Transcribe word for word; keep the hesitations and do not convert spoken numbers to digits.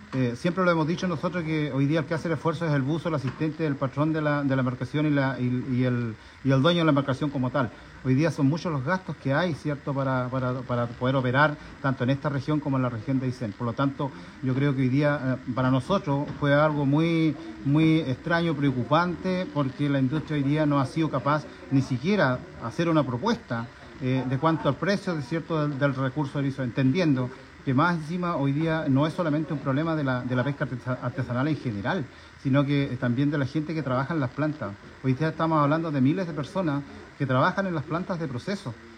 Eh, siempre lo hemos dicho nosotros que hoy día el que hace el esfuerzo es el buzo, el asistente, el patrón de la, de la embarcación y, la, y, y, el, y el dueño de la embarcación como tal. Hoy día son muchos los gastos que hay, ¿cierto?, para, para, para poder operar tanto en esta región como en la región de Aysén. Por lo tanto, yo creo que hoy día eh, para nosotros fue algo muy, muy extraño, preocupante, porque la industria hoy día no ha sido capaz ni siquiera hacer una propuesta eh, de cuanto al precio de cierto del, del recurso erizo, entendiendo que más encima hoy día no es solamente un problema de la, de la pesca artesanal en general, sino que también de la gente que trabaja en las plantas. Hoy día estamos hablando de miles de personas que trabajan en las plantas de proceso.